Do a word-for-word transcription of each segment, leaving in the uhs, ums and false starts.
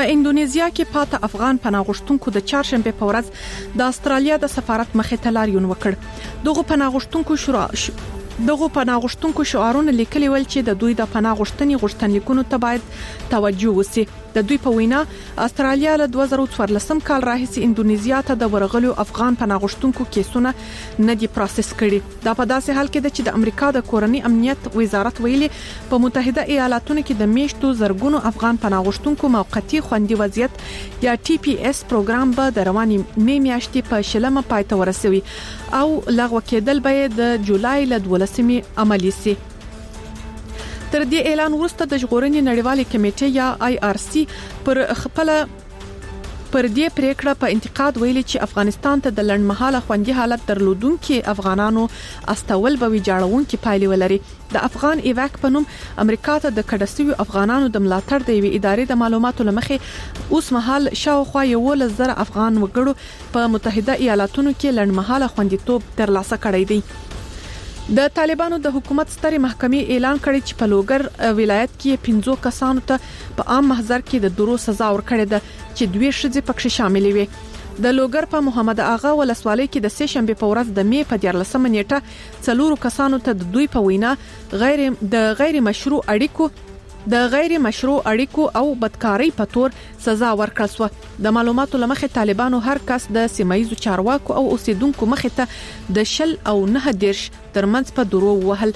په اندونیزیا کې پاته افغان پناه غوښتونکو د چهارشنبه په ورځ د استرالیا د سفارت مخې ته لاریون وکړ. دغه پناه غوښتونکو شورا دغه پناه غوښتونکو شعارونه لیکلي ول چې د دوی د پناه غوښتنې غوښتنلیکونو ته باید توجه وشي. د دوی په وینا استرالیا له دوه زره څوارلسم کال راهیسې اندونیزیا ته د ورغلو افغان پناه غوښتونکو کیسونه نه دي پروسس کړي. دا په داسې حال کې ده چې د امریکا د کورنۍ امنیت وزارت ویلي په متحده ایالاتونو کې د میشتو زرګونو افغان پناه غوښتونکو موقتی خوندي وضعیت یا ټي پی اس پروګرام به د رواني می میاشتې په شلمه پای ته ورسوي او لغوه کېدل به د جولای له دولسمې عملي سي. تر دې اعلان وروسته د ژغورنې نړیوالې کمیټې یا آی آر سی پر خپل پر دې پریکړه په انتقاد ویلي چې افغانستان ته د لړمحاله خوندي حالت درلودونکو افغانانو استول به ویجاړونکو پایلې ولري. د افغان ایواک په نوم امریکا ته د کډسوي افغانانو د ملاتړ د وی ادارې د معلوماتو لمخې اوس مهال شاوخوا یو لزر افغان وګړو په متحده ایالاتونو کې لړمحاله خوندیتوب ترلاسه کړی دی. د طالبانو د حکومت ستري محکمې اعلان کړی چې په لوګر ولایت کې پنځو کسانو ته په عام محضر کې د درو سزا ورکړې ده چې دوی شذې پکې شامل وي. د لوګر په محمد اغا ولسوالۍ کې د سه شنبه په ورځ د می په دیارلسمه نیټه څلورو کسانو ته د دوی په وینا غیر د غیر مشروع اړیکو د غیر مشروع اړیکو او بدکارۍ په تور سزا ورکړل شو. د معلوماتو لمخې طالبانو هر کس د سیمایي چارواکو او اوسیدونکو مخې ته د شل او نه دیرش ترمنځ په درو وهل.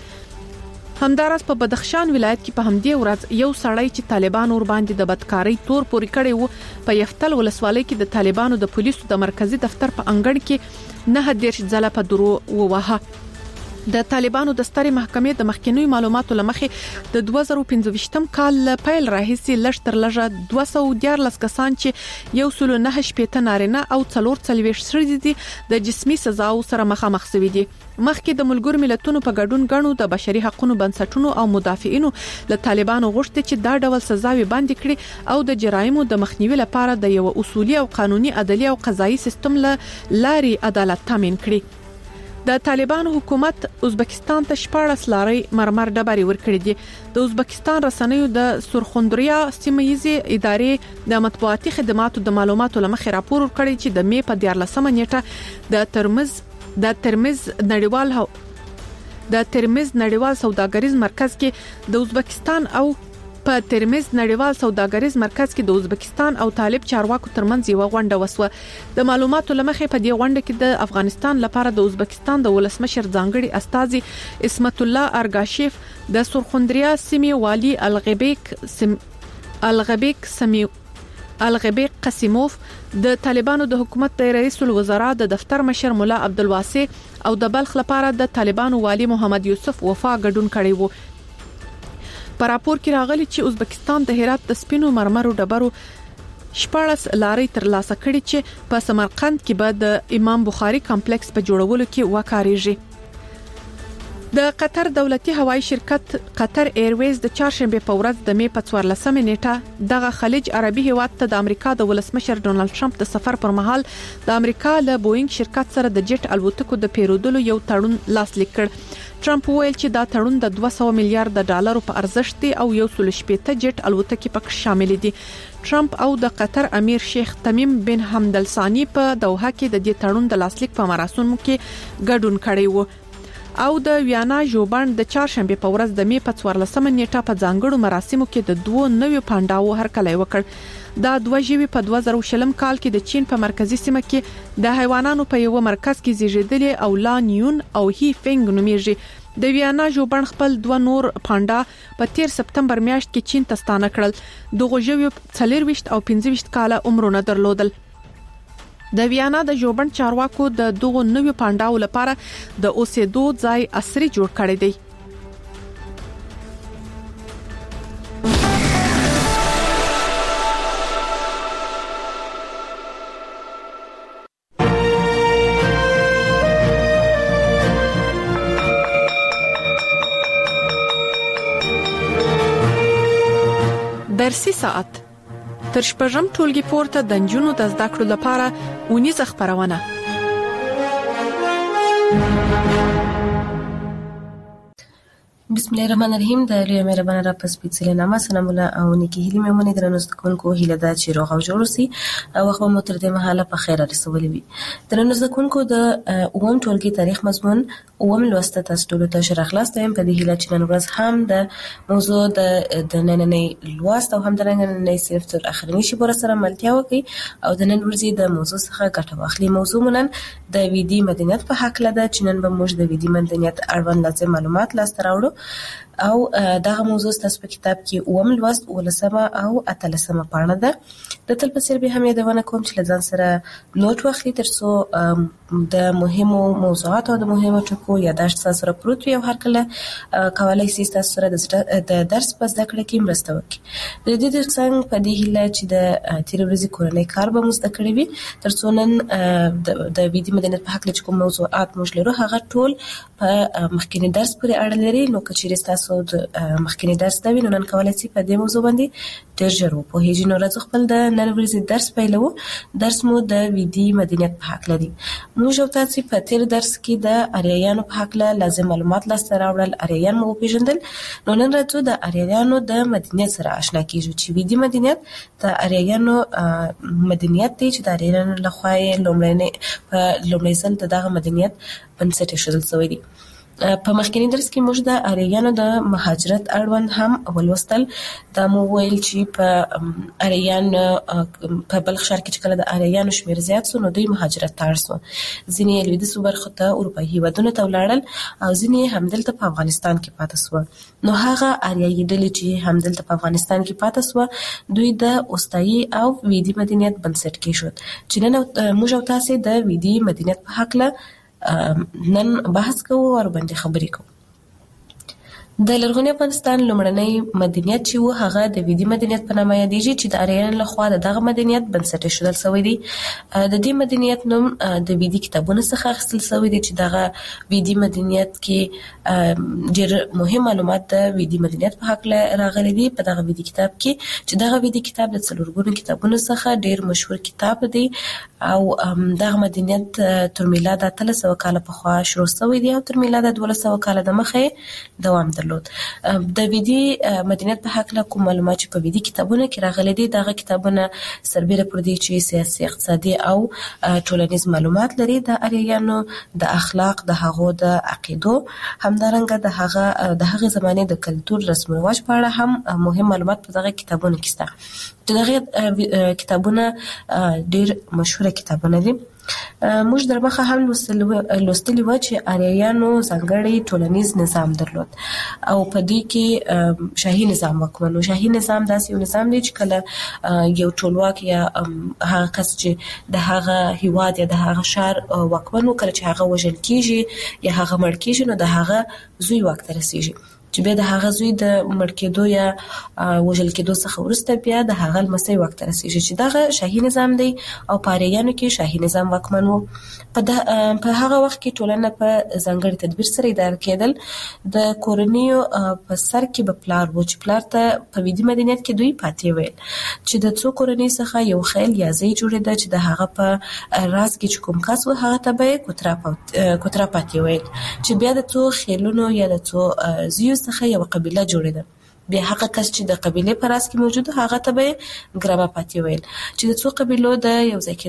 همدارس په بدخشان ولایت کې په همدې ورځ یو سړی چې طالبانو ور باندې د بدکارۍ تور پوري کړی وو په یفتل ولسوالۍ کې د طالبانو د پولیسو د مرکزی دفتر په انګړ کې نه دیرش ځله په درو ووهه. د طالبانو د ستري محکمې د مخکینوي معلوماتو لمخې د دوه زره پنځه کال پیل راهیسې لشتر لږه دوه سوه دیارلس کسان چې یو سل نه شپېته نارینه او څلور څلوېښت ښځې دي د جسمي سزاو سره مخامخ شوي دي. مخکې د ملګرو ملتونو په ګډون غنو د بشري حقوقو بنسټونو او مدافعینو له طالبانو غوښتي چې دا ډول سزاوي باندې کړي او د جرایمو د مخنیوي لپاره د یو اصولي او قانوني عدالي او قضایي سیستم له لارې عدالت تامین کړي. د طالبانو حکومت ازبکستان ته شپاړس لاري مرمر ډبري ورکړي دي. د ازبکستان رسنیو د سرخندریا سیمایي ادارې د مطبوعاتي خدماتو د معلوماتو لمخې راپور ورکړی چې د می په دیارلسمه نیټه د ترمز د ترمز نړیوال هو د ترمز نړیوال سوداګریز مرکز کې د ازبکستان او په ترمز نړیوال سوداګریز مرکز کې د ازبکستان او طالب چارواکو ترمنځ یو غونډه وسوه. د معلوماتو لمخې په دې غونډه کې د افغانستان لپاره د ازبکستان د ولسمشر ځانګړي استاذ اسمت الله ارګاشیف د سرخندریا سیمې والی الغبیک سم الغبیک سمی الغبیک قسیموف د طالبانو د حکومت د رئیس الوزرا د دفتر مشر مولا عبدالواسع او د بلخ لپاره د طالبانو والی محمد یوسف وفا ګډون کړی وو. په راپور کې راغلي چې ازبکستان د هرات د سپینو مرمرو ډبرو شپاړس لاري ترلاسه کړي چې په سمرقند کې به د امام بخاري کمپلیکس په جوړولو کې وکاريږي. د قطر دولتي هوایي شرکت قطر ایرویز د چهارشنبه په ورځ د می په څوارلسمه نیټه دغه خلیج عربي هیواد ته د امریکا د ولسمشر ډونالد ټرمپ د سفر پر مهال د امریکا له بوئنګ شرکت سره د جټ الوتکو د پیرودلو یو تړون لاسلیک کړ. ټرمپ ویل چې دا تړون د دوه سوه میلیارډ ډالرو په ارزښت دی او یو سل شپېته جټ الوتکې پکې شامل دي. ټرمپ او د قطر امیر شیخ تمیم بن حمد الثانی په دوحه کې د دې تړون د لاسلیک په مراسمو کې ګډون کړی وو او د ویانا ژوبڼ د چهارشنبه په ورځ د می په څوارلسمه نیټه په ځانګړو مراسمو کې د دوه نویو پانډاو هرکلی وکړ. دا دوه ژوي په دوه زره شلم کال کې د چین په مرکزی سیمه کې د حیواناتو په یو مرکز کې زیږیدلي او لانیون او هی فنګ نومیږي. د ویانا ژوبڼ خپل دوه نور پانډا په تیر سپتمبر میاشت کې چین ته ستانه کړل. دغه ژوي څلور ویشت او پنځه ویشت کاله عمرونه درلودل. د ویانا د ژوبڼ چارواکو د دغه نویو پانډاو لپاره د اوسېدو ځای عصري جوړ کړی دی. درسي ساعت تر شپږم ټولګي پورته د نجونو د زده کړو لپاره اونیزه خپرونه. بسم الله الرحمن الرحیم. د لوی مهربانه را پس سپېڅلې نامه سلامونه او نیکې هیلې مې ومنئ. درنو زده کوونکو، هیله ده چې روغ او جوړ اوسئ او وخت به مو تر دې مهاله په خیر رسولی وي. درنو زده کوونکو، د اووم ټولګي تاریخ مضمون اووم لوست تاسو ټولو ته ښه راغلاست یم. په دې هیله چې نن ورځ هم د موضوع د د نننۍ لوست او هم د نننۍ صنف تر اخرنۍ شېبو سره ملتیا وکړئ او د نن ورځې د موضوع څخه ګټه واخلئ. موضوع مو نن د ویدي مدنیت په هکله ده چې نن به موږ د ویدي مدنیت اړوند لازم معلومات لاسته راوړو او دغه موضوع ستاسو په کتاب کې اووم لوست اوولسمه او اتلسمه پاڼه ده. د تل په څېر بیا هم یادونه کوم چې له ځان سره نوټ واخلئ تر څو د مهمو موضوعاتو او د مهمو ټکو یاداشت ستاسو سره پروت وي او هر کله کولی شئ ستاسو سره د درس په زده کړه کې مرسته وکړي. د دې ترڅنګ په دې هیله چې د تېرې ورځې کورنی کار به مو زده کړی وي تر څو نن د ویدي مدنیت په هکله چې کوم موضوعات موږ لرو هغه ټول په مخکینی درس پورې اړه لري. نو که چېرې ستاسو د مخکینی درس ته وي نو نن کولی شئ په دې موضوع باندې ډېر ژر وپوهېږئ. نو راځو خپل د نن ورځې درس پیلوو. درس مو د ویدي مدنیت په هکله دی. موږ او تاسې په تېر درس کې د اریایانو په هکله لازم معلومات لاسته راوړل، اریایان مو وپېژندل. نو نن راځو د اریایانو د مدنیت سره آشنا کېږو چې ویدي مدنیت د اریایانو مدنیت دی چې د اریایانو لخوا یې لومړنی په لومړی ځل د دغه مدنیت بنسټ ایښودل شوی دی. په مخکینی درس کې موږ د اریایانو د مهاجرت اړوند هم ولوستل. دا مو ویل چې په اریان په بلخ ښار کې چې کله د اریایانو شمېر زیات سو نو دوی مهاجرت ته اړ سول. ځینې یې لویدیځو برخو ته اروپایي هېوادونو ته ولاړل او ځینې یې همدلته په افغانستان کې پاتې سول. نو هغه اریایي ډلې چې همدلته په افغانستان کې پاتې سوه دوی د اوستایي او ویدي مدنیت بنسټ کېښود چې نن موږ او تاسې د ویدي مدنیت په هکله نن بحث کوو او باندې خبرې کوو. د لرغوني افغانستان لومړنی مدنیت چې و هغه د ویدي مدنیت په نامه یادېږي چې د اریایانو لخوا د دغه مدنیت بنسټ ایښودل شوی دی. د دې مدنیت نوم د ویدي کتابونو څخه اخیستل شوی دی چې دغه ویدي مدنیت کې ډېر مهم معلومات د ویدي مدنیت په هکله راغلي دي په دغه ویدي کتاب کې چې دغه ویدي کتاب د څلور ګونو کتابونو څخه ډېر مشهور کتاب دی او دغه مدنیت تر میلاد اتلس سوه کاله پخوا شروع شوی دی او تر میلاد دولس سوه کاله دمخه دوام درلود. د ویدي مدنیت په هکله کوم معلومات چې په ویدي کتابونو کې راغلي دي دغه کتابونه سربیره پر دې چې سیاسي، اقتصادي او ټولنیز معلومات لري د اریایانو د اخلاق، د هغو د عقیدو، همدارنګه د هغه د هغې زمانې د کلتور، رسم و رواج په اړه هم مهم معلومات په دغه کتابونو کې شته. دغه کتابونه ډېر مشهوره کتابونه دي. موږ در مخه هم لوستلي وو چې اریایانو ځانګړی ټولنیز نظام درلود او په دې کې شاهي نظام واکمن و. شاهي نظام داسې یو نظام دی چې کله یو ټولواک یا هغه کس چې د هغه هیواد یا د هغه ښار واکمن و کله چې هغه وژل کېږي یا هغه مړ کېږي نو د هغه زوی واک ته رسېږي چې بیا د هغه زوی د مړ کېدو یا وژل کېدو څخه وروسته بیا د هغه لمسی واک ته رسېږي چې دغه شاهي نظام دی او په اریایانو کې شاهي نظام واکمن و. په هغه وخت کې ټولنه په ځانګړي تدبیر سره اداره کېدل. د کورنیو په سر کې به پلار و چې پلار ته په ویدي مدنیت کې دوی پاتې ویل چې د څو کورنۍ څخه یو خیل یا ځای جوړېده چې د هغه په راز کې چې کوم کس و هغه ته به یې کوتره پاتې ویل چې بیا د څو خیلونو یا د څو زیو څخه یو قبیله جوړېده. بیا هغه کس چې د قبیلې په راس کې موجود هغه ته به یې ګرامه پاتې ویل چې د څو قبیلو د یو ځای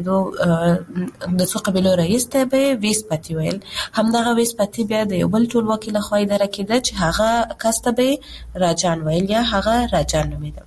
کېدو د څو قبیلو رئیس ته به یې ویس پاتې ویل. همدغه ویس پاتې بیا د یو بل ټولواکي لخوا اداره کېده چې هغه کس ته به یې راجان ویل یا هغه راجان نومېده.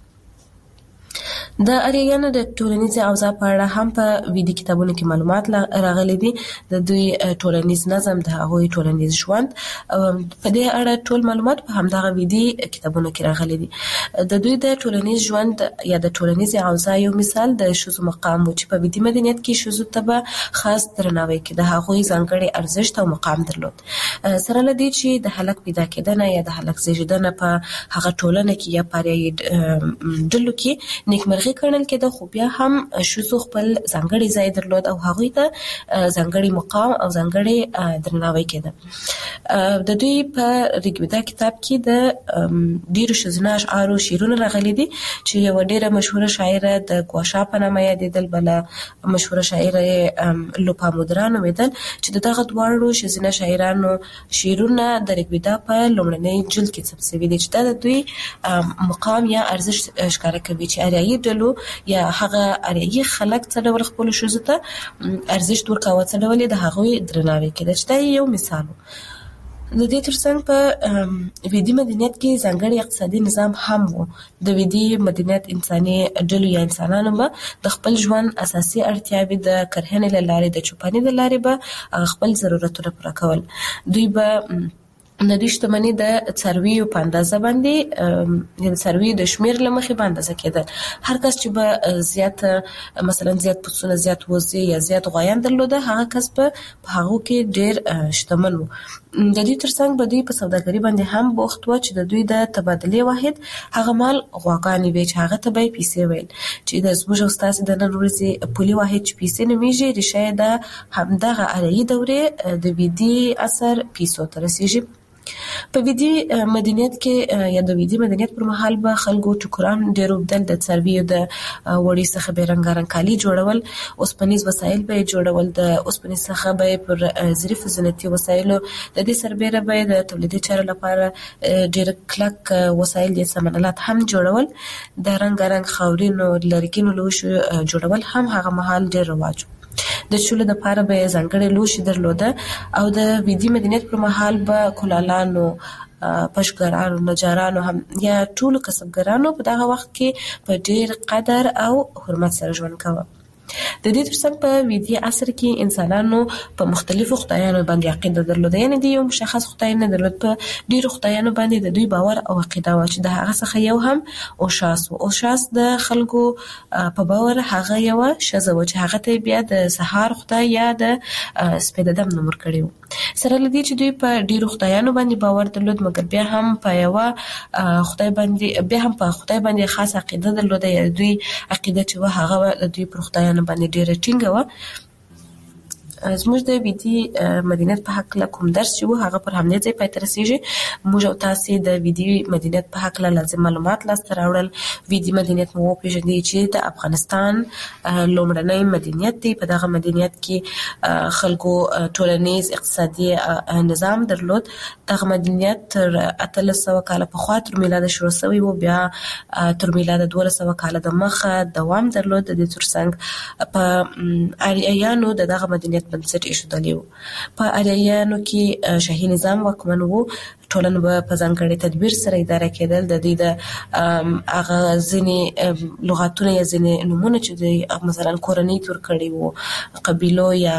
د اریایانو د ټولنیز اوضاع په اړه هم په ویدي کتابونو کې معلومات راغلي دي. د دوی ټولنیز نظم، د هغوی ټولنیز ژوند، په دې اړه ټول معلومات په همدغه ویدي کتابونو کې راغلي دي. د دوی د ټولنیز ژوند یا د ټولنیز اوضاع یو مثال د ښځو مقام و چې په ویدي مدنیت کې ښځو ته به خاص درناوی کې د هغوی ځانګړی ارزښت او مقام درلود. سره له دې چې د هلک پیدا کېدنه یا د هلک زیږېدنه په هغه ټولنه کې یا په اریایي ډلو کې نیکمرغي کړل کېده، خو بیا هم شوزو خپل ځانګړي ځای درلود او هغوی ته ځانګړي مقام او ځانګړي درناوی کېده. د دوی په ریګویدا کتاب کې د ډیرو ښځینه اشعارو شعرونه راغلي دي چې یو ډیره مشهوره شاعره د ګواشا په نامه یادېدل، بل مشهوره شاعره لوپامودرا نومېدل، چې دغه دواړو ښځینه شاعرانو شعرونه د ریګویدا په لومړنۍ جلد کې ثبت شوي دي چې دا د دوی مقام یا ارزښت ښکاره کوي چې اریایي ډلو یا هغه اریایي خلک څه ډول خپلو ښځو ته ارزښت ورکاوه، څه ډول یې د هغوی درناوی کېده، چې دا یو مثال و. د دې ترڅنګ په ویدي مدنیت کې ځانګړی اقتصادي نظام هم و. د ویدي مدنیت انساني ډلو یا انسانانو به د خپل ژوند اساسي اړتیاوې د کرهنې له لارې، د چوپانۍ د لارې به خپل ضرورتونه پوره کول. دوی به د دوی شتمني د څارویو په اندازه باندې د څارویو د شمیر له مخې په اندازه کېدل. هر کس چې به زیات مثلا زیات پسونه، زیات وزې یا زیات غوایان درلوده، هغه کس به په هغو کې ډېر شتمن و. د دې ترڅنګ به دوی په سوداګري باندې هم بوخت و چې د دوی د تبادلې واحد هغه مال غواګانې وې چې هغه ته به یې پیسې ویل، چې د زموږ او ستاسې د نن ورځې پولي واحد چې پیسې نومیږي، ریښه یې د همدغه اریایي دورې د ویدي عصر پیسو ته رسیږي. په ویدي مدنیت کې یا د ویدي مدنیت پر مهال به خلکو ټوکران ډېر اوبدل، د څارویو د وړۍ څخه به رنګارنګ کالي جوړول، اوسپنیز وسایل به یې جوړول، د اوسپنې څخه به یې پر ظریفو زینتي وسایلو د دې سربیره به یې د تولیدي چارو لپاره ډېر کلک وسایل یا سامانالات هم جوړول. د رنګارنګ خاورینو لرګینو لوښو جوړول هم هغه مهال ډېر رواج و. د چولو د پاره به ځانګړي لوښي درلوده او د ویدي مدنیت پر مهال به کولالانو، پشګرانو، نجارانو هم یا ټولو کسبګرانو په دغه وخت کې په ډېر قدر او حرمت سره ژوند کاوه. د دې ترڅنګ په ویدي عصر کې انسانانو په مختلفو خدایانو باندې عقیده درلوده، یعنې د یو مشخص خدای نه درلود. په ډیرو خدایانو باندې د دوی باور او عقیده و چې د هغه څخه یو هم اوشاس و. اوشاس د خلکو په باور هغه یو ښځه و چې هغه ته بیا د سهار خدای یا د سپېدهدم نوم ورکړی و. سره له دې چې دوی په ډیرو خدایانو باندې باور درلود، مګر بیا هم په یو خدای باندې بیا هم په خدای باندې خاص عقیده درلوده، یا دوی عقیده چې و هغه د دوی پر خدایانو باندې ډېره ټینګه وه. زموږ د ویدي مدنیت په هکله کوم درس چې و هغه پر همدې ځای پای ته رسېږي. موږ او تاسې د ویدي مدنیت په هکله لازم معلومات لاسته راوړل. ویدي مدنیت مو وپېژندی چې د افغانستان لومړنی مدنیت دی. په دغه مدنیت کې خلکو ټولنیز اقتصادي نظام درلود. دغه مدنیت تر اتلس سوه کاله پخوا تر میلاده شروع شوی و، بیا تر میلاده دولس سوه کاله د مخه دوام درلود. د دې ترڅنګ په اریایانو د دغه مدنیت بنسټ ایښودلی و. په اریایانو کې شاهي نظام واکمن و. ټولنه به په ځانګړي تدبیر سره اداره کېدل. د دې د هغه ځینې لغاتونه یا ځینې نومونه چې د مثلا کورنۍ تور کړي وو، قبیلو یا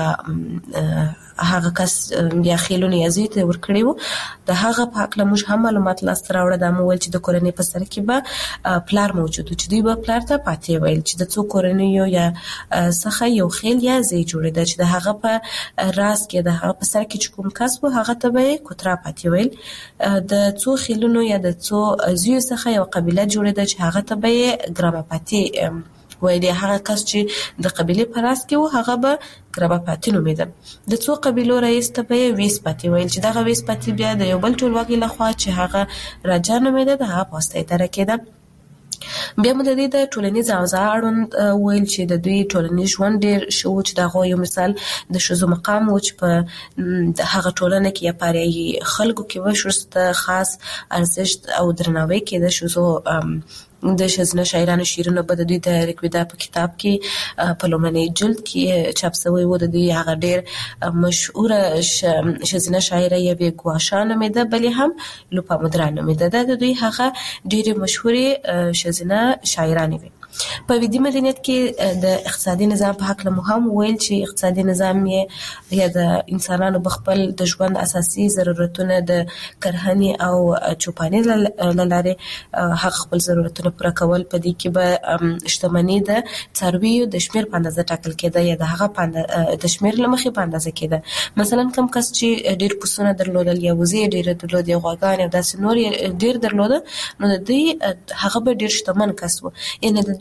هغه کس یا خیلونه یا زوی ته ورکړي وو، د هغه په هکله موږ هم معلومات لاسته راوړه. دا مو ویل چې د کورنۍ په سر کې به پلار موجود و چې دوی به پلار ته پاتې ویل، چې د څو کورنیو یا څخه یو خیل یا زوی جوړېده چې د هغه په راس کې د هغه په سر کې چې کوم کس و هغه ته به یې کوترا پاتې ویل. د څو خیلونو یا د څو زویو څخه یو قبیله جوړېده چې هغه ته به یې ګراماپاتي ویل. هغه کس چې د قبیلې په راس کې و هغه به ګراماپاتي نومېده. د څو قبیلو رئیس ته به یې ویسپاتي ویل، چې دغه ویسپاتي بیا د یو بل ټولواکي لخوا چې هغه راجا نومېده د هغه په واسطه اداره کېده. بیا مو د دې د ټولنیز اوضاع اړوند ویل چې د دوی ټولنیز ژوند ډېر ښه و، چې د هغو یو مثال د ښځو مقام و چې په هغه ټولنه کې یا په اریایي خلکو کې به ښځو ته خاص ارزښت او درناوی کېده. ښځو د ښځینه شاعرانو شعرونه به د دوی د ریګویدا په کتاب کې په لومړنۍ جلد کې چاپ شوی و. د دوی هغه ډېر مشهوره ښځینه شاعره یوې ګواشا نومېده، بلې هم لوپامودرا نومېده. دا د دوی هغه ډېرې مشهورې ښځینه شاعرانې وې. په ویدي مدنیت کې د اقتصادي نظام په هکله مو هم ویل چې اقتصادي نظام یې یا د انسانانو به خپل د ژوند اساسي ضرورتونه د کرهنې او چوپانۍ له لارې هغه خپل ضرورتونه پوره کول. په دې کې به شتمني د څارویو د شمیر په اندازه ټاکل کېده یا د هغه د شمیر له مخې په اندازه کېده. مثلا کوم کس چې ډېر پسونه درلودل یا وزې ډېره درلودې یا غواګانې او داسې نور ډېر درلوده، نو د دوی هغه به ډېر شتمن کس و. یعنې د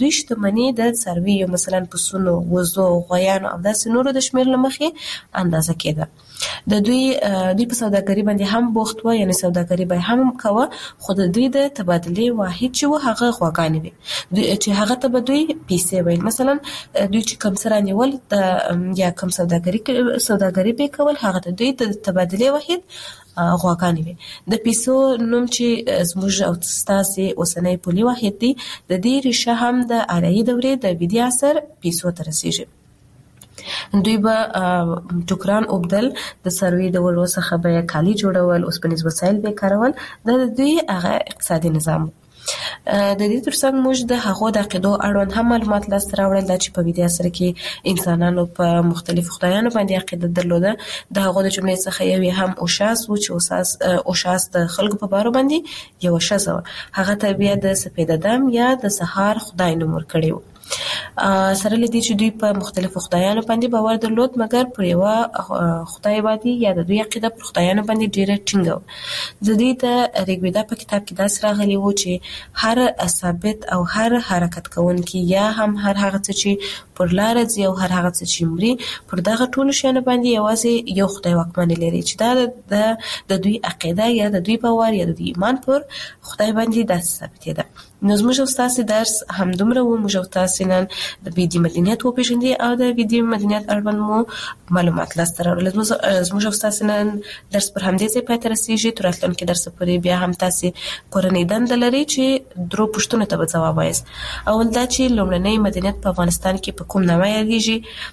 دوی شتمنۍ د څارویو مثلا پسونو، وزو، غویانو او داسې نورو د شمیر لمخې اندازه کېده. د دوی دوی په سوداګري باندې هم بوخت و، یعنی سوداګري به هم کوه، خو د دوی د تبادلې واحد چې و هغه غواګانې وي، چې هغه ته به دوی پیسې ویل. مثلا دوی چې کوم سره نیول د یا کوم سوداګري سوداګري به کول، هغه ته دوی د تبادلې واحد غواګانې وي. د پیسو نوم چې زموږ او ستاسې اوسنی پولي واحد دی، د دې ریشه هم د آریایي دورې د ویدي عصر پیسو ته رسیږي. دوی به ټوکران اوبدل، د څارویو د وړو څخه به کالي جوړول، اوسپنیز وسایل به کارول. دا د دوی هغه اقتصادي نظام. د دې ترڅنګ موږ د هغو د عقیدو اړوند هم معلومات لاسته راوړل، دا چې په ویدي عصر کې انسانانو په مختلفو خدایانو باندې عقیده درلوده. د هغو د جملې څخه یو هم اوشاس و، چې اوساس اوشاس د خلکو په بارو باندې یو ښځه وه. هغه ته بیا د سپیده دم یا د سهار خدای نوم ورکړی و. سره له دې چې دوی په مختلفو خدایانو باندې باور درلود، مګر پر یوه خدای باندې یا د دوی عقیده پر خدایانو باندې ډیره ټینګه وه. د دوی د ریګویدا په کتاب کې داسې راغلی و چې هر ثابت او هر حرکت کوونکی یا هم هر هغه څه چې پر لار ځي او هر هغه څه چې مري، پر دغه ټولو شیانو باندې یوازې یو خدای واکمني لري، چې دا د د دوی عقیده یا د دوی باور یا د دوی ایمان پر خدای باندې داسې ثابتې ده. نو زموږ او ستاسې درس همدومره و. موږ او تاسې نن د ویدي مدنیت وپېژندې او د ویدي مدنیت اړوند مو معلومات لاسته راوړل. زموږ او ستاسې نن درس پر همدې ځای پای ته رسېږي. تر راتلونکي درس پورې بیا هم تاسې کورنۍ دنده لرئ چې درو پوښتنو ته به ځواب وایاست. اول دا چې لومړنی مدنیت په افغانستان کې په کوم نامه یادېږي؟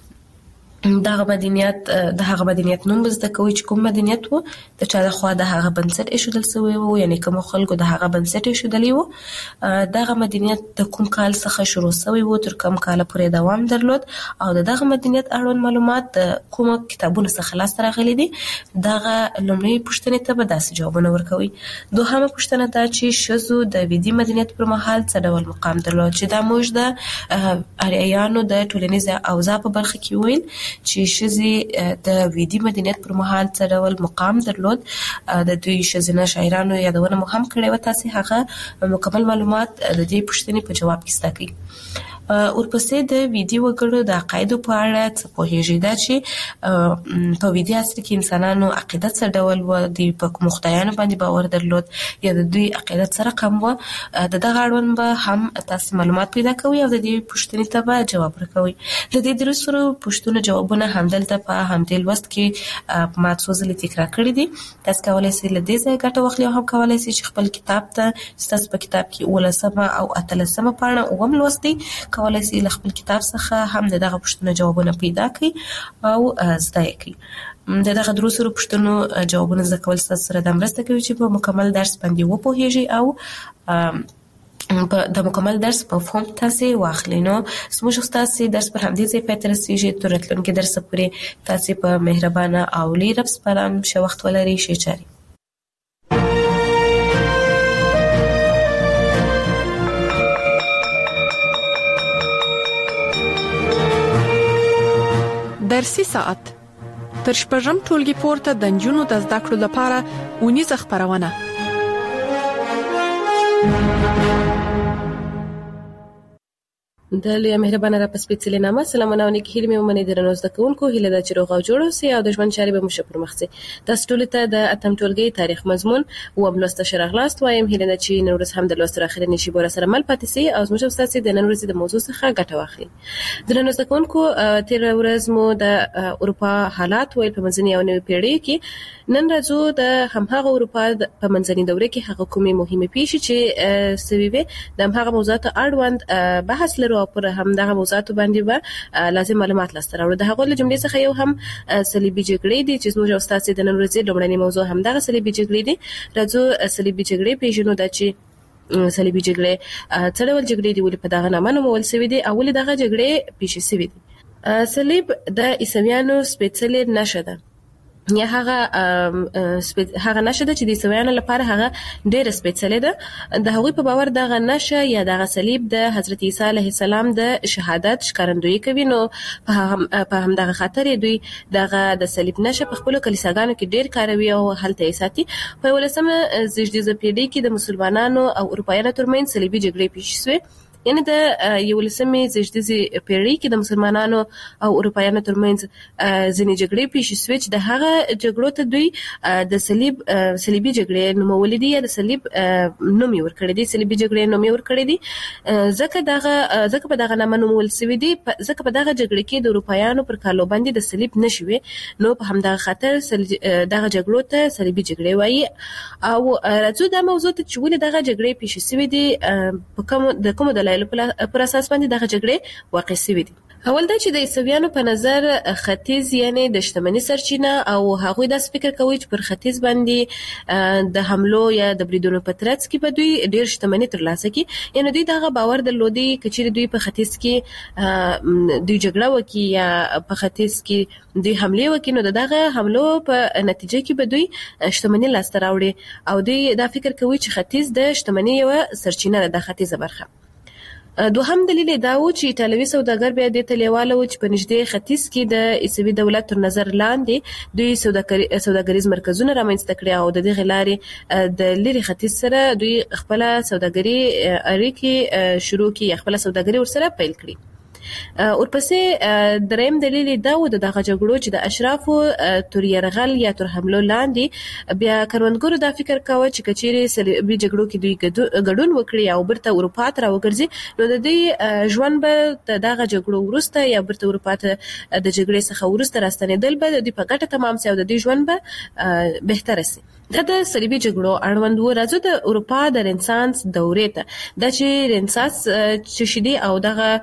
دغه مدنیت د هغه مدنیت نوم زده کوي چې کوم مدنیت و، د چا لخوا د هغه بنسټ ایښودل شوی و، یعنی کوم خلکو د هغه بنسټ ایښودلی و. دغه مدنیت د کوم کال څخه شروع شوی و، تر کوم کال پورې دوام درلود، او د دغه مدنیت اړوند معلومات د کومو کتابونو څخه لاسته راغلي دي. دغه لومړنۍ پوښتنې ته به داسې جوابونه ورکوي. دوهمه پوښتنه دا چې ښځو د ویدي مدنیت پر مهال څه ډول مقام درلود، چې دا موږ د آریایانو د ټولنیز اوضاع په برخه کې ویل چې ښځې د ویدي مدنیت پر مهال څه ډول مقام درلود. د دوی ښځینه شاعرانو یادونه مو هم کړې وه. تاسې هغه مکمل معلومات د دې پوښتنې په جواب کې زده کړئ. ورپسې د ویدي وګړو د عقایدو په اړه څه پوهېږئ؟ دا چې په ویدي عصر کې انسانانو عقیده څه ډول وه، دوی په کومو خدایانو باندې باور درلود یا د دوی عقیده څه رقم وه. د دغه اړوند به هم تاسې معلومات پیدا کوئ او د دې پوښتنې ته به جواب ورکوئ. د دې درې سرو پوښتنو جوابونه همدلته په همدې لوست کې ما څو ځلې تکرار کړي دي. تاسو کولی شئ له دې ځایه ګټه واخلئ او هم کولی شئ چې خپل کتاب ته ستاسو په کتاب کې اوولسمه او اتلسمه پاڼه اووم لوست دی، کولی شئ له خپل کتاب څخه هم د دغه پوښتنو جوابونه پیدا کړئ او زده یې کړئ. د دغه درو سرو پوښتنو جوابونه زده کول ستاسو سره دا مرسته کوي چې په مکمل درس باندې وپوهیږئ او د مکمل درس مفهوم تاسې واخلئ. نو زموږ ستاسې درس پر همدې ځای پای ته رسېږي. تر راتلونکي درس پورې تاسې په مهربانه او لوی رب سپارم ښه وخت ولرئ. ښې چارې. درسي ساعت تر شپږم ټولګي پورته د نجونو د زده کړو لپاره اونیزه خبرونه. د لوی مهربانه را په سپېڅلې نامه سلامونه او نیکې هیلې مې ومنئ. درنو زده کوونکو، هیله ده چې روغ او جوړ اوسئ او د ژوند چارې به مو ښه پر مخ ځي. تاسو ټولو ته د اتم ټولګي تاریخ مضمون اووم لوست ته ښه راغلاست وایم. هیله ده چې نن ورځ هم د لوست تر اخرنۍ شېبو راسره مل پاتې سئ او زموږ او ستاسې د نن ورځې د موضوع څخه ګټه واخلئ. درنو زده کوونکو، تېره ورځ مو د اروپا حالات ویل په منځنۍ او نوې پیړۍ کې. نن راځو د همهغه اروپا په منځنۍ دوره کې هغه کومې مهمې پیښې چې سوي وې د همهغه موضوعاتو اړوند بحث لرو او پر همدغه موضوعاتو باندې به لازم معلومات لاسته راوړو. د هغو له جملې څخه یو هم صلیبي جګړې دي چې زموږ او ستاسې د نن ورځې لومړنۍ موضوع همدغه صلیبي جګړې دي. راځو صلیبي جګړې پېژنو. دا چې صلیبي جګړې څه ډول جګړې دي، ولې په دغه نامه نومول سوي دي او ولې دغه جګړې پیښې سوي دي. صلیب د عیسویانو سپېڅلې نښه ده، یا هغه هغه نشه ده چې د عیسویانو لپاره هغه ډېره سپېڅلې ده. د هغوی په باور دغه نشه یا دغه صلیب د حضرت عیسی علیه السلام د شهادت ښکارندویي کوي. نو په همدغه خاطر دوی دغه د صلیب نشه په خپلو کلیساګانو کې ډېر کاروي او هلته یې ساتي. په یولسمه زېږدیزه پیړۍ کې د مسلمانانو او اروپایانو ترمنځ صلیبي جګړې پیښې شوې یعنی د یولسمې زیږدیزې پیړۍ کې د مسلمانانو او اروپایانو ترمنځ ځینې جګړې پیښې شوې چې د هغه جګړو ته دوی د صلیب صلیبي جګړې نومولې دي یا د صلیب نوم یې ورکړی دی صلیبي جګړې نوم یې ورکړی دی ځکه دغه ځکه په دغه نامه نومول شوی دی ځکه په دغه جګړه کې د اروپایانو پر کالو باندې د صلیب نشوي نو په همدغه خاطر دغه جګړو ته صلیبي جګړې وایي او راځو د موضوع ته چې ولې دغه جګړې پیښې شوې دي په کوم د کوم دلایلو پر اساس باندې دغه جګړې واقع شوې دي. اول دا چې د عیسویانو په نظر ختیځ یعنی د شتمنۍ سرچینه او هغوی داس فکر کوي چې پر ختیځ باندې د حملو یا د بریدونو په ترڅ کې به دوی ډیر شتمنۍ ترلاسه کړي یعنی دوی دغه باور درلودي چې دوی په ختیځ کې دوی جګړه وکړي یا په ختیځ کې دوی حمله وکړي نو دغه حملو په نتیجه کې به دوی شتمنۍ لاسته راوړي او دوی دا فکر کوي چې ختیځ د شتمنۍ یو سرچینه ده د ختیځه برخه. دوهم دلیل دا و چې ایتالوي سوداګر بیا د تلیواله و چې په نږدې ختیځ کې د عیسوي دولت تر نظر لاندې دوی سوداګریز مرکزونه رامنځته کړي او د دې غلارې د لری ختیځ سره دوی خپل سوداګري اړیکې شروع کړي خپل سوداګري ورسره پیل کړي. ورپسې دریم دلیل دا و د دغه جګړو چې د اشرافو تر يرغل یا تر حملو لاندې بیا کروندګرو دا فکر کاوه چې کچېري صلیبي جګړو کې دوی ګډون وکړي او برته اروپا ته راوګرځي نو د دې ژوند به دغه جګړو ورسته یا برته اروپا ته د جګړې څخه ورسته راستنېدل به د په ګټه تمام سي او د دې ژوند به بهتر سي. دا د صلیبي جګړو اړوند و. راځو د اروپا د رنسانس دورې ته د چې رنسانس چې شدي او دغه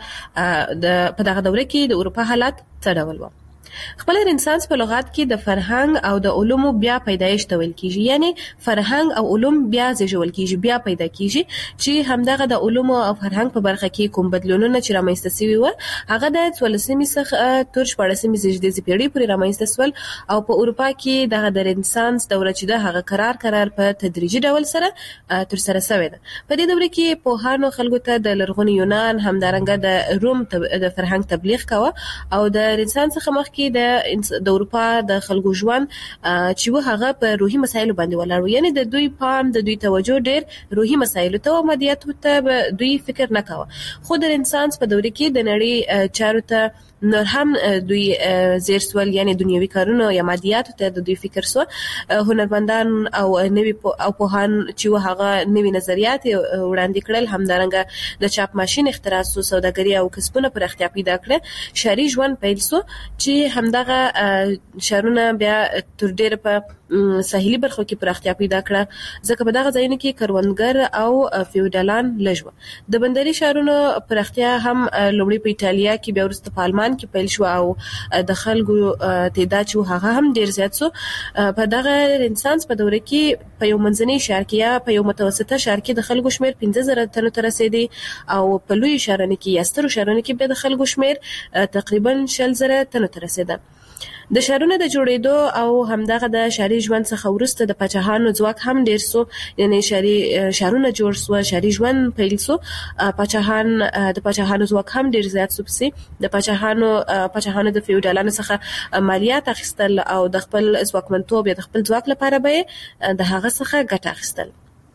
د په دغه دوره کې د اروپا حالات څه ډول و. خپل رنسانس په لغات کې د فرهنګ او د علومو بیا پیدایش ته ویل کیږي یعنی فرهنګ او علوم بیا زیږول کیږي بیا پیدا کیږي چې همدغه د علومو او فرهنګ په برخه کې کوم بدلونونه چې رامنځته شوي و هغه د څوارلسمې څخه تر شپاړسمې زیږدیزې پیړۍ پورې رامنځته شول او په اروپا کې دغه د رنسانس دوره چې د هغه قرار قرار په تدریجي ډول سره تر سره شوې ده. په دې دوره کې پوهانو خلکو ته د لرغوني یونان همدارنګه د روم د فرهنګ تبلیغ کاوه او د رنسانس څخه مخکې د د اروپا د خلکو ژوند چې و هغه په روحي مسایلو باندې ولاړ و یعنی د دوی پام د دوی توجه ډېر روحي مسایلو ته او مادیاتو ته دوی فکر نه کاوه. خو د رنسانس په دوره کې د نړۍ چارو ته نور هم دوی زیر سوال یعنی دنیوي کارونه یا مادیاتو ته د دوی فکر سو هنرمندان او نوي او پوهان چې هغه نوي نظریات وړاندې کړل همدارنګه د چاپ ماشين اختراع سو سوداګري او کسبونه پر اختیار پیدا کړ شهري ژوند پیل سو چې همدغه شهرونه بیا تر ډېر په ساحلي برخو کې پر اختیار پیدا کړ ځکه په دغه ځایونو کې کروندګر او فیوډالان لږ و. د بندري شهرونو پر اختیار هم لومړی په ایتالیا کې بیا ورسته په آلمان کې پیل شو او د خلکو تعداد چې هغه هم ډیر زیات سو. په دغه رنسانس په دوره کې په یو منځني شهر کې یا په یو متوسطه شهر کې د خلکو شمیر پنځه زره تنو ته رسیدي او په لوی شهرونو کې یا سترو شهرونو کې به د خلکو شمیر تقریبا شل زره تنو ته رسیده. د شهرونو د جوړېدو او همدغه د شهري ژوند څخه ورسته د پاچاهانو ځواک هم ډیر سو یعنی شهري شهرونه جوړ سو شهري ژوند پیل سو. پاچاهان د پاچاهانو ځواک هم ډیر زیات سو پسې د پاچاهانو پاچاهانو د فیوډالانو څخه مالیات اخیستل او د خپل ځواکمنتوب یا د خپل ځواک لپاره به د هغه څخه ګټه اخیستل.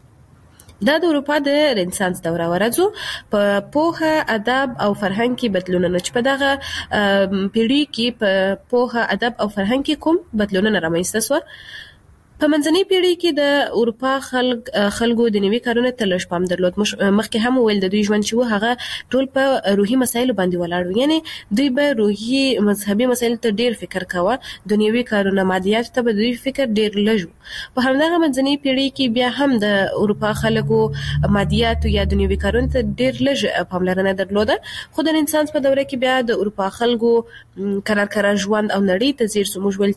دا د اروپا د رنسانس دوره ورځو په پوهه ادب او فرهنګ کې بدلونونه چې په دغه پیړۍ کې په پوهه ادب او فرهنګ کې کوم بدلونونه رامنځته شول. په منځنۍ پیړۍ کې د اروپا خلک خلکو د نوي کارونو ته لږ پام درلود. مخکې هم ویل د دوی ژوند چې هغه ټول په روحي مسایلو باندې ولاړ و یعنی دوی به روحي مذهبي مسایلو ته ډیر فکر کاوه دنیوي کارونه مادیات ته به دوی فکر ډیر لږ. په همدغه منځنۍ پیړۍ کې بیا هم د اروپا خلکو مادیات یا دنیوي کارونو ته ډیر لږ پاملرنه درلوده. خو د رنسانس په دوره کې بیا د اروپا خلکو قرار قرار ژوند او نړۍ ته زیر سو. موږ ول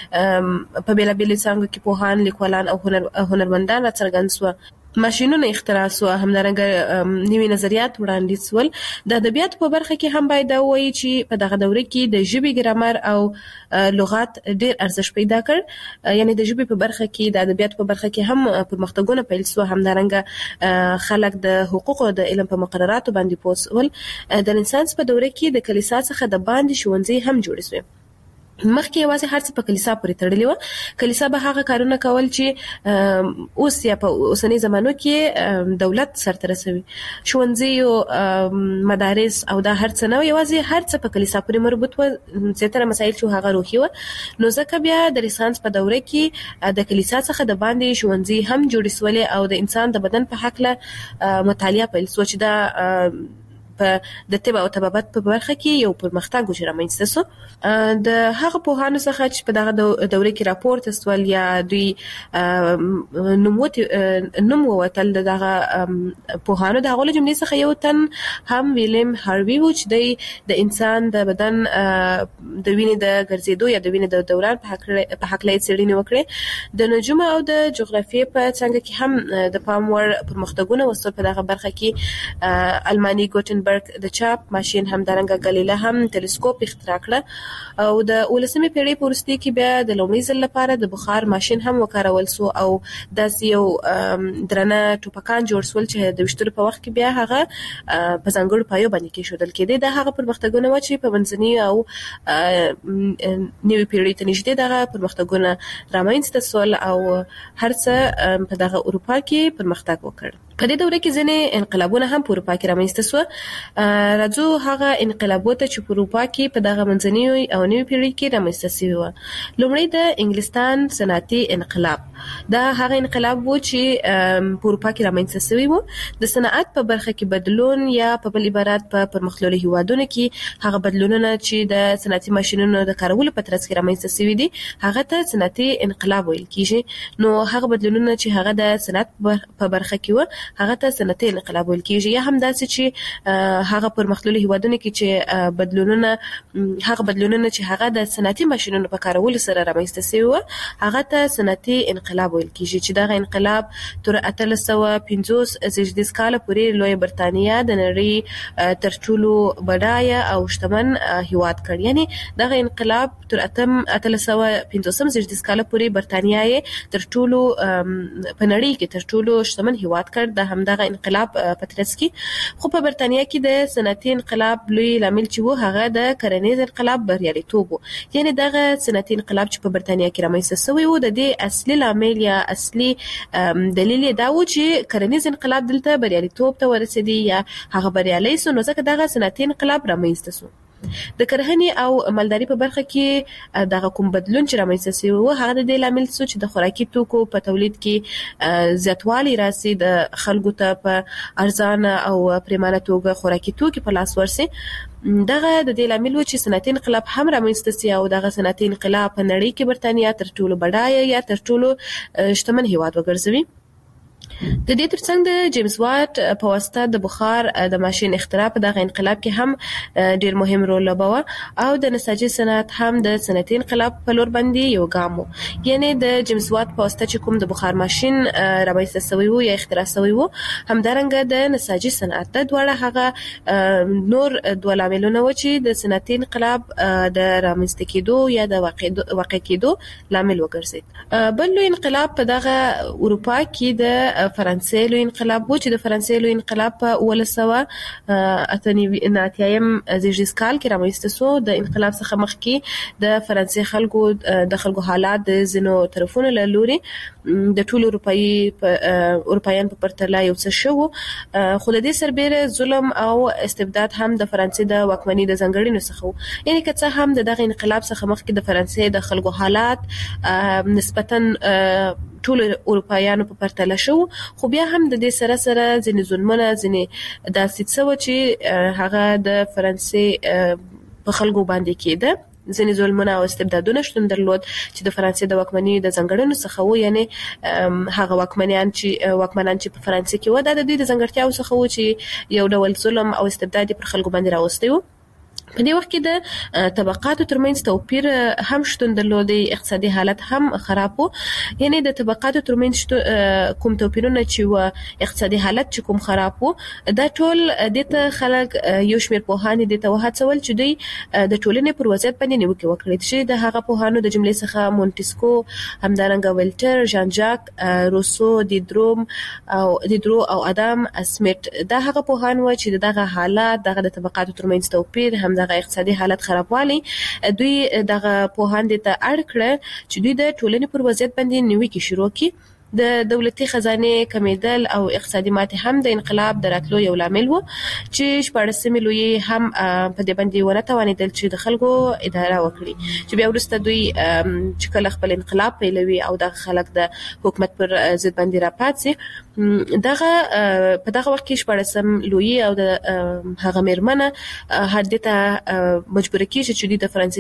چې په بیلا بیل څنګه کې پوهان لیکوالان او هنر هنرمندان راڅرګند سو ماشينونه اختراع سو همدارنګه نوي نظریات وړاندې سول. د ادبیات په برخه کې هم باید وایي چې په دغه دوره کې د ژبې ګرامر او لغات ډېر ارزښت پیدا کړ یعنی د ژبې په برخه کې د ادبیات په برخه کې هم پرمختګونه پیل سو. همدارنګه خلک د حقوقو د علم په مقرراتو باندې پوه سول. د رنسانس په دوره کې د کلیسا څخه د باندې ښوونځي هم جوړ شوي. مخکې یوازې هر څه په کلیسا پورې تړلې و. کلیسا به هغه کارونه کول چې اوس یا په اوسنۍ زمانو کې دولت سرته رسوي. ښوونځي او مدارس او دا هر څه نه یوازې هر څه په کلیسا پورې مربوط و. زیاتره مسایل چې هغه روحي و. نو ځکه بیا د رنسانس په دوره کې د کلیسا څخه د باندې ښوونځي هم جوړ شول او د انسان د بدن په حق له مطالعه پیل شو چې دا په د طب او طبابت په برخه کې یو پرمختګ وشو رامنځته شو. د هغه په هانو څخه چې په دغه دوره کې راپورټ استول یا دوی نوموت نوم وتل دغه په هانو د هغه جملې څخه یو تن هم ویلیم هاروی و چې د انسان د بدن د وینې د ګرځېدو یا د وینې د دوران په حق په حق لای څېړنې وکړي. د نجوم او د جغرافیې په څنګه کې هم د پام وړ پرمختګونه وسو په دغه برخه کې. الماني ګوتن د چاپ ماشين هم درنګ غلیله هم ټلسکوپ اختراع کړ او د ولسمې پیړۍ په وروستي کې بیا د لومړي ځل لپاره د بخار ماشين هم وکارول سو او د یو درنه ټوپکان جوړ سول چې د وشتر په وخت کې بیا هغه په ځانګړو پایو باندې کې شودل کېده. د هغه پرمختګونه و چې په منځني او نوې پیړۍ ته نږدې دغه پرمختګونه رامنځته سول او هر څه په دغه اروپا کې پرمختګ وکړ. په دې دوره کې ځینې انقلابونه هم په اروپا کې رامنځته سو. راځو هغه انقلابونه چې په اروپا کې په دغه منځني او نوې پیړۍ کې رامنځته شوي و. لومړی د انګلستان صنعتي انقلاب. دا هغه انقلاب و چې په اروپا کې رامنځته شوی و. د صنعت په برخه کې بدلون یا په بل عبارت په پرمختللو هیوادونو کې هغه بدلونونه چې د صنعتي ماشينونو د کارولو په ترڅ کې رامنځته شوي دي هغه ته صنعتي انقلاب ویل کیږي. نو هغه بدلونونه چې هغه د صنعت په برخه کې و هغه ته صنعتي انقلاب ویل کیږي. یا هم داسې چې هغه پرمختللي هیوادونو کې چې بدلونونه هغه بدلونونه چې هغه د صنعتي ماشينونو په کارولو سره رامنځته شوي و هغه ته صنعتي انقلاب ویل کیږي چې دغه انقلاب تر اتلس سوه پنځوس زیږدیز کال پورې لوی برتانیا د نړۍ تر ټولو بډایه او شتمن هیواد کړ. یعنی دغه انقلاب تر اتم اتلس سوه پنځوس زیږدیز کال پورې برتانیا تر ټولو په نړۍ کې تر ټولو شتمن هیواد کړ. د همدغه انقلاب په ترڅ کې خو په برتانیا کې د صنعتي انقلاب لوی لامل چې و هغه د کرنیز انقلاب بریالیتوب و. یعنی دغه صنعتي انقلاب چې په برتانیا کې رامنځته شوی و د دې اصلي لامل یا اصلي دلیل دا و چې کرنیز انقلاب دلته بریالیتوب ته ورسېدی یا هغه بریالي سو. نو ځکه دغه صنعتي انقلاب رامنځته شو. د کرهنې او مالداري په برخه کې دغه کوم بدلون چې رامنځته شوی و هغه د دې لامل څه چې د خوراکي توکو په تولید کې زیاتوالی راسي د خلکو ته په ارزانه او پریمانه توګه خوراکي توکي په لاس ورسي. دغه د دې لامل و چې صنعتي انقلاب هم رامنځته شي او دغه صنعتي انقلاب په نړۍ کې برتانیا تر ټولو بډایه یا تر ټولو شتمن هیواد وګرځوي. د دې ترڅنګ د جیمز واټ په واسطه د بخار د ماشين اختراع په دغه انقلاب کې هم ډیر مهم رول لوباوه او د نساجي صنعت هم د صنعتي انقلاب په لور باندې یو ګام و. یعنی د جیمز واټ په واسطه چې کوم د بخار ماشين رامنځته شوی و یا اختراع شوی و همدارنګه د نساجي صنعت د دواړه هغه نور دوه لاملونه و چې د صنعتي انقلاب د رامنځته کېدو یا د واقع کېدو لامل وګرځید. بل لوی انقلاب په دغه اروپا کې د فرانسې لوی انقلاب و چې د فرانسې لوی انقلاب په اوولس سوه اته اتیایم زیږدیز کال کې رامنځته شو. د انقلاب څخه مخکې د فرانسې خلکو د خلکو حالات د ځینو طرفونو له لوري د ټولو اروپایي اروپایان په پرتله یو څه شو. خو د دې سربېره ظلم او استبداد هم د فرانسې د واکمنۍ د ځانګړنو څخه و. یعنی که څه هم د دغه انقلاب څخه مخکې د فرانسې د خلکو حالات نسبتاً ټول اروپایانو په پرتله شو خو بیا هم د دې سره سره ځینې ظلمونه ځینې داسې څه چې هغه د فرانسې په خلکو باندې کېده. ځینې ظلمونه او استبدادونه شتون درلود چې د فرانسې د واکمنۍ د ځانګړنو څخه و. یعنی هغه واکمنان چې واکمنان چې په فرانسې کې و د دوی د ځانګړتیاو څخه و چې یو ډول ظلم او استبداد پر خلکو باندې راوستي و. په دې وخت کې د طبقاتو ترمنځ توپیر هم شتون درلود. اقتصادي حالت هم خراب و. یعنی د طبقاتو ترمنځ کوم توپیرونه چې و اقتصادي حالت چې کوم خراب و دا ټول د ته خلک یو شمېر پوهان دي ته وهڅول چې دوی د ټولنې پر وضعیت باندې نیوکه وکړي چې د هغه پوهانو د جملې څخه مونتسکو همدارنګه ولټر جان جاک روسو دیدروم او دیدرو او ادم اسمیت دا هغه پوهان و چې دغه حالات دغه د طبقاتو ترمنځ توپیر هم هم دغه اقتصادي حالت خرابوالي دوی دغه پوهاند ته اړ کړ چې دوی د ټولنې پر وضعیت باندې نیوکه شروع کړي. د دولتي خزانه کمیدل او اقتصادي ماتې هم د انقلاب دراتلو یو لامل وو چې شپاړسمې لویې هم په دې باندې ونه توانېدل چې د خلکو اداره وکړي چې بیا وروسته دوی چې کله خپل انقلاب پیلوي او د خلک د حکومت پر ضد باندې راپاتسي دغه په دغه وخت کې شپاړسم لویې او د هغه میرمنه هر دې ته مجبور کیږي چې د فرانسې